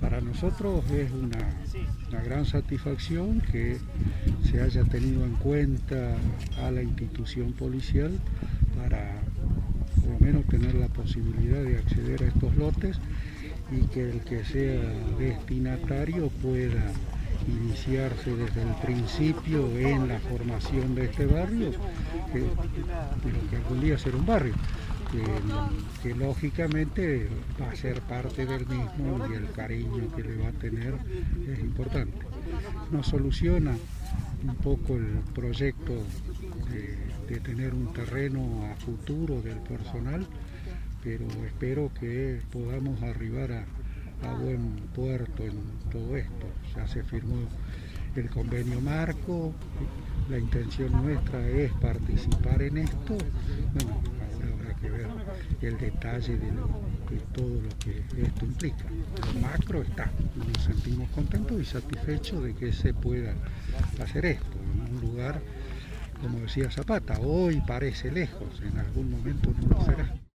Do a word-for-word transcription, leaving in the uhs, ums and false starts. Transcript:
Para nosotros es una, una gran satisfacción que se haya tenido en cuenta a la institución policial para por lo menos tener la posibilidad de acceder a estos lotes y que el que sea destinatario pueda iniciarse desde el principio en la formación de este barrio, que, lo que algún día será un barrio. Que, que lógicamente va a ser parte del mismo y el cariño que le va a tener es importante. Nos soluciona un poco el proyecto de, de tener un terreno a futuro del personal, pero espero que podamos arribar a, a buen puerto en todo esto. Ya se firmó el convenio marco, la intención nuestra es participar en esto. Bueno, que ver el detalle de, lo, de todo lo que esto implica. Lo macro está, nos sentimos contentos y satisfechos de que se pueda hacer esto en un lugar, como decía Zapata, hoy parece lejos, en algún momento no lo será.